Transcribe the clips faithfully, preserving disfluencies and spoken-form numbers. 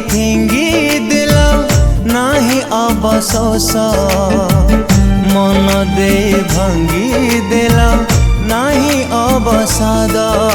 फिंगी दिल नाही अवशोष मन दे भंगी दिल नाही अवसाद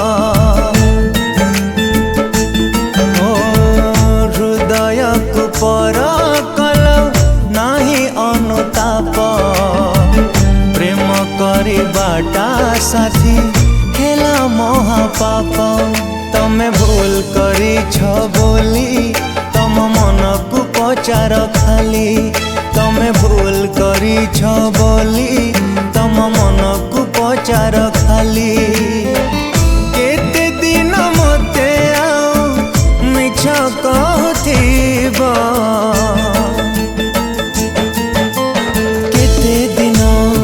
हृदय को पर कल नाही अनुताप प्रेम करी बाटा साथी हेला महापाप तमे भूल करी छ बोली तम मन को पचार खाली तमे भूल करी छ बोली तम मन को पचार खाली केते दिन मते आउ मिछ कहथिबा केते दिन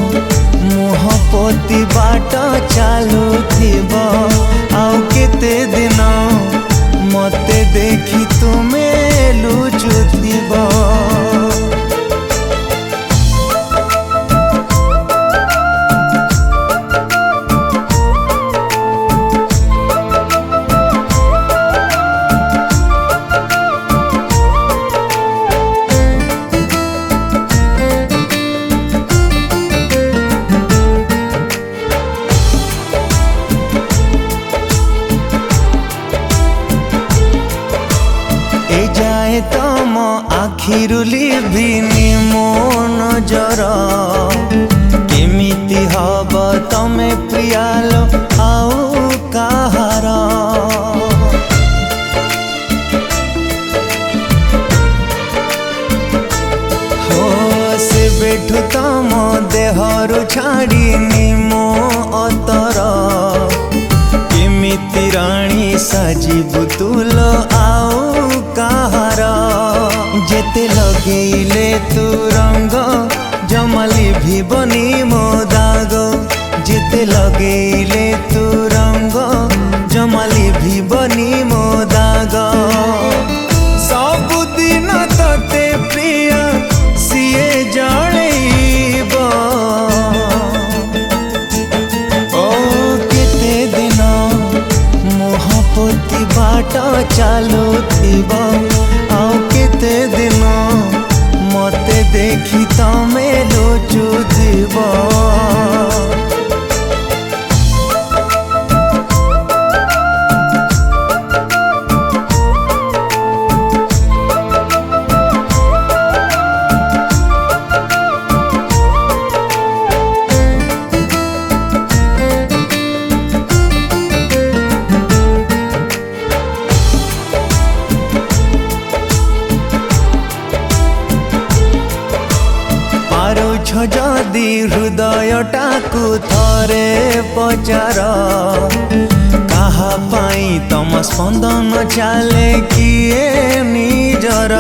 मोहपति बाट चालुथिबा आउ केते दिन मते देखी तुमे लुचुथिबा तम आखिरुली भिनी मो नजर केमिति हब तमे प्रियाल आउ कहार हो से बेठु तम देहरु छाड़ीनी मो अतर केमिति राणी साजिबु तुल आउ कहार जेते लगेले तू रंग जमाली भी बनी मो दाग जेते लगेले तू रंग जमाली भी बनी मो दाग सबुदिन तते प्रिय सिए जणैब ओ केते दिन मोहपति बाट चालुथिबा आउ केते दिन मते देखी तमे लुचुथिबा जदि हृदयटा को थरे पचार कहा पाई तम स्पंदन चाले किए निजर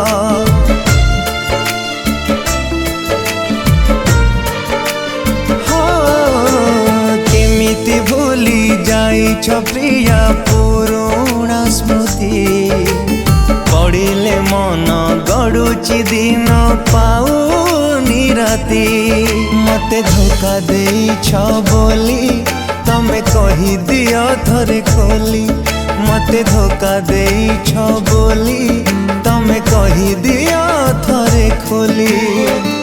हो केमिति भूली जाइछ प्रिया पुरुणा स्मृति पड़िले मन गड़ुची दिन पाऊ राती मते धोखा देई छ बोली तमे कही दियो थरे खोली मते धोखा देई छ बोली तमे कही दियो थरे खोली।